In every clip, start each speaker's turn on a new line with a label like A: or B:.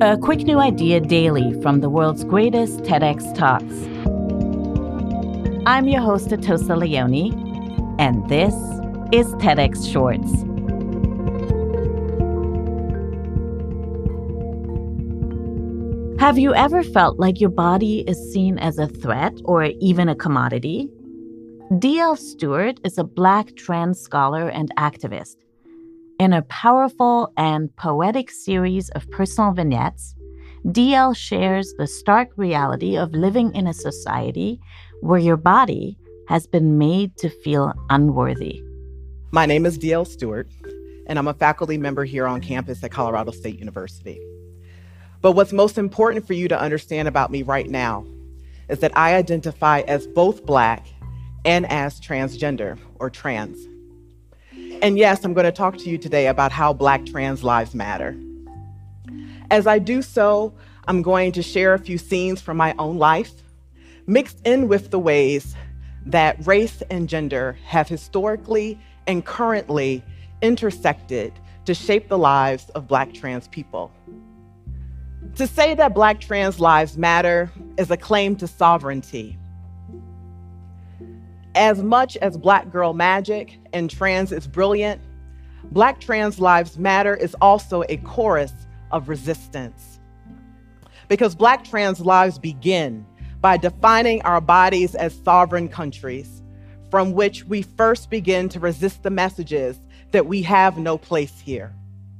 A: A quick new idea daily from the world's greatest TEDx talks. I'm your host, Atosa Leone, and this is TEDx Shorts. Have you ever felt like your body is seen as a threat or even a commodity? D.L. Stewart is a Black trans scholar and activist. In a powerful and poetic series of personal vignettes, D.L. shares the stark reality of living in a society where your body has been made to feel unworthy.
B: My name is D.L. Stewart, and I'm a faculty member here on campus at Colorado State University. But what's most important for you to understand about me right now is that I identify as both Black and as transgender or trans. And yes, I'm going to talk to you today about how Black trans lives matter. As I do so, I'm going to share a few scenes from my own life, mixed in with the ways that race and gender have historically and currently intersected to shape the lives of Black trans people. To say that Black trans lives matter is a claim to sovereignty. As much as Black girl magic and trans is brilliant, Black trans lives matter is also a chorus of resistance. Because Black trans lives begin by defining our bodies as sovereign countries, from which we first begin to resist the messages that we have no place here.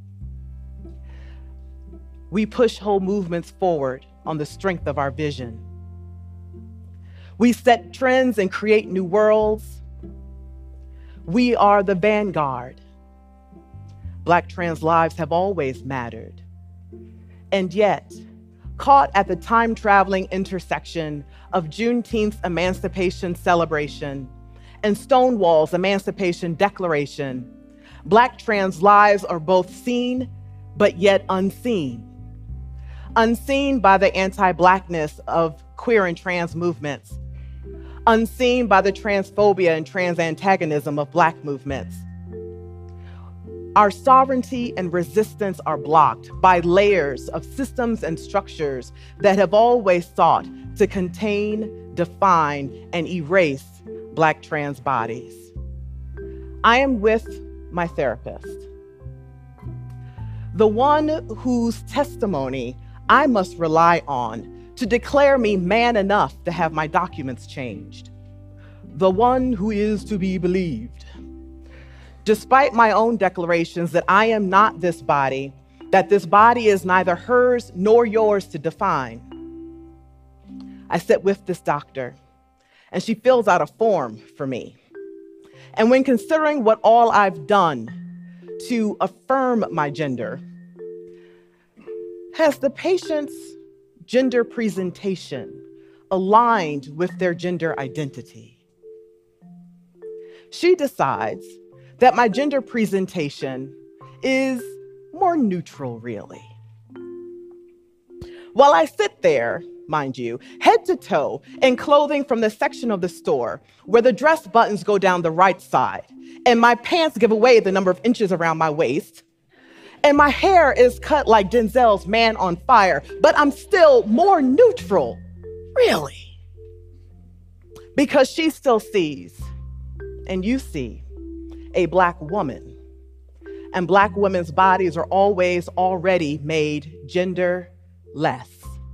B: We push whole movements forward on the strength of our vision. We set trends and create new worlds. We are the vanguard. Black trans lives have always mattered. And yet, caught at the time-traveling intersection of Juneteenth's Emancipation Celebration and Stonewall's Emancipation Declaration, Black trans lives are both seen, but yet unseen. Unseen by the anti-Blackness of queer and trans movements. Unseen by the transphobia and trans antagonism of Black movements. Our sovereignty and resistance are blocked by layers of systems and structures that have always sought to contain, define, and erase Black trans bodies. I am with my therapist, the one whose testimony I must rely on to declare me man enough to have my documents changed. The one who is to be believed. Despite my own declarations that I am not this body, that this body is neither hers nor yours to define. I sit with this doctor, and she fills out a form for me. And when considering what all I've done to affirm my gender, has the patient's gender presentation aligned with their gender identity? She decides that my gender presentation is more neutral, really. While I sit there, mind you, head to toe in clothing from the section of the store where the dress buttons go down the right side and my pants give away the number of inches around my waist, and my hair is cut like Denzel's Man on Fire, but I'm still more neutral, really. Because she still sees, and you see, a Black woman. And Black women's bodies are always already made genderless.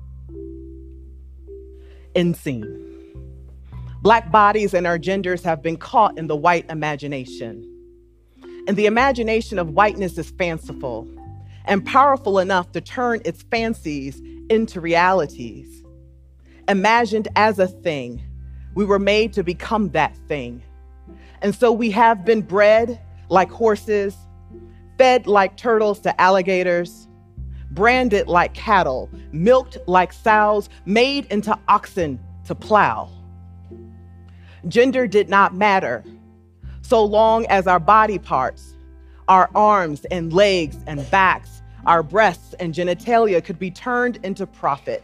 B: Unseen. Black bodies and our genders have been caught in the white imagination. And the imagination of whiteness is fanciful and powerful enough to turn its fancies into realities. Imagined as a thing, we were made to become that thing. And so we have been bred like horses, fed like turtles to alligators, branded like cattle, milked like sows, made into oxen to plow. Gender did not matter, so long as our body parts, our arms and legs and backs, our breasts and genitalia could be turned into profit.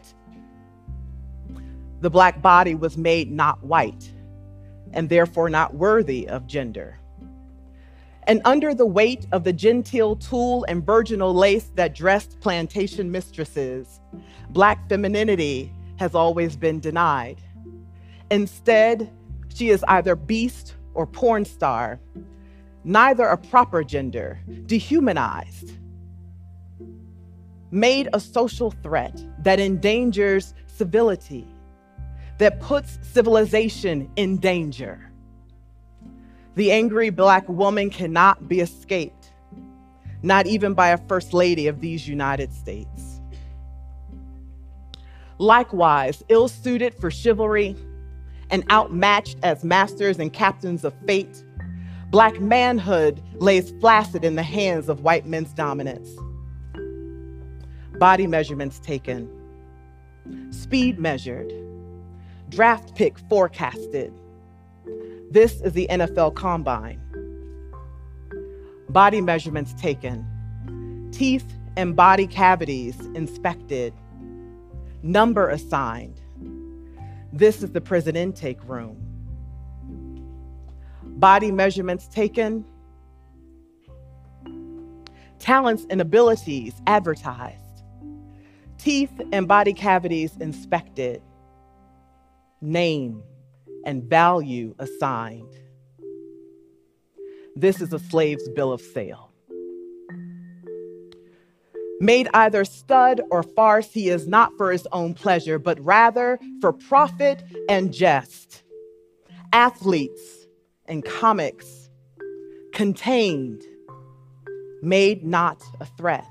B: The Black body was made not white, and therefore not worthy of gender. And under the weight of the genteel tulle and virginal lace that dressed plantation mistresses, Black femininity has always been denied. Instead, she is either beast or porn star, neither a proper gender, dehumanized, made a social threat that endangers civility, that puts civilization in danger. The angry Black woman cannot be escaped, not even by a first lady of these United States. Likewise, ill-suited for chivalry and outmatched as masters and captains of fate, Black manhood lays flaccid in the hands of white men's dominance. Body measurements taken, speed measured, draft pick forecasted. This is the NFL Combine. Body measurements taken, teeth and body cavities inspected, number assigned. This is the prison intake room. Body measurements taken, talents and abilities advertised, teeth and body cavities inspected, name and value assigned. This is a slave's bill of sale. Made either stud or farce, he is not for his own pleasure, but rather for profit and jest. Athletes and comics, contained, made not a threat.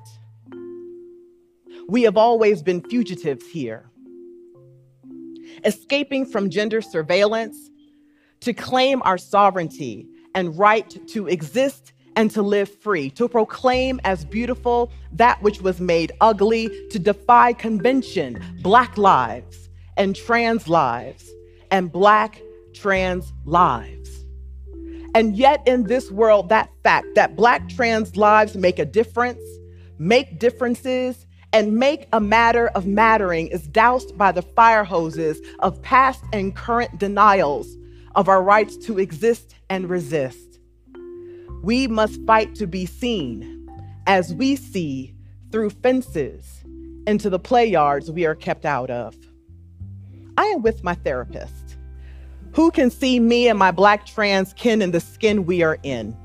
B: We have always been fugitives here, escaping from gender surveillance to claim our sovereignty and right to exist and to live free, to proclaim as beautiful that which was made ugly, to defy convention, Black lives and trans lives and Black trans lives. And yet in this world, that fact that Black trans lives make a difference, make differences, and make a matter of mattering is doused by the fire hoses of past and current denials of our rights to exist and resist. We must fight to be seen as we see through fences into the play yards we are kept out of. I am with my therapist, who can see me and my Black trans kin in the skin we are in.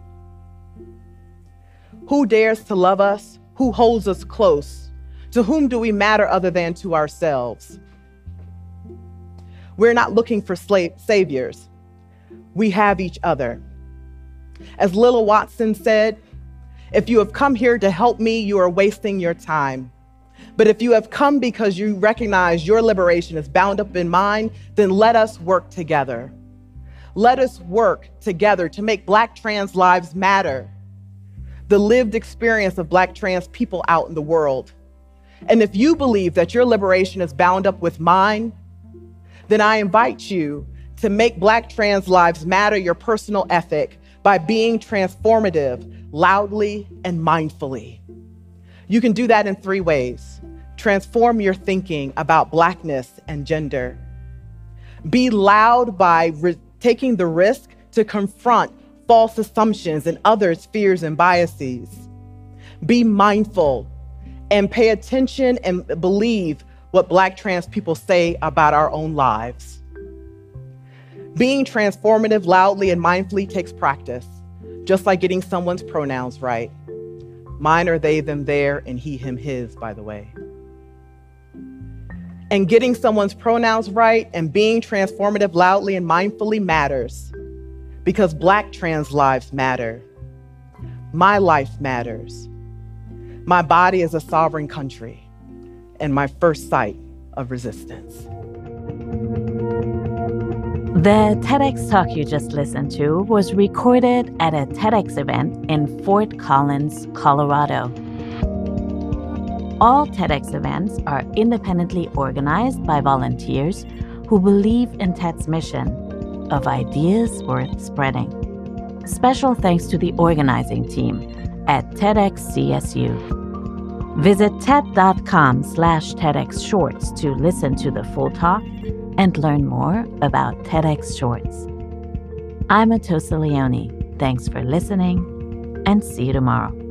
B: Who dares to love us? Who holds us close? To whom do we matter other than to ourselves? We're not looking for saviors. We have each other. As Lilla Watson said, if you have come here to help me, you are wasting your time. But if you have come because you recognize your liberation is bound up in mine, then let us work together. Let us work together to make Black trans lives matter. The lived experience of Black trans people out in the world. And if you believe that your liberation is bound up with mine, then I invite you to make Black trans lives matter your personal ethic by being transformative, loudly and mindfully. You can do that in 3 ways. Transform your thinking about Blackness and gender. Be loud by taking the risk to confront false assumptions and others' fears and biases. Be mindful and pay attention and believe what Black trans people say about our own lives. Being transformative loudly and mindfully takes practice, just like getting someone's pronouns right. Mine are they, them, their, and he, him, his, by the way. And getting someone's pronouns right and being transformative loudly and mindfully matters because Black trans lives matter. My life matters. My body is a sovereign country and my first site of resistance.
A: The TEDx talk you just listened to was recorded at a TEDx event in Fort Collins, Colorado. All TEDx events are independently organized by volunteers who believe in TED's mission of ideas worth spreading. Special thanks to the organizing team at TEDx CSU. Visit TED.com/TEDx Shorts to listen to the full talk and learn more about TEDx Shorts. I'm Atosa Leone. Thanks for listening. and see you tomorrow.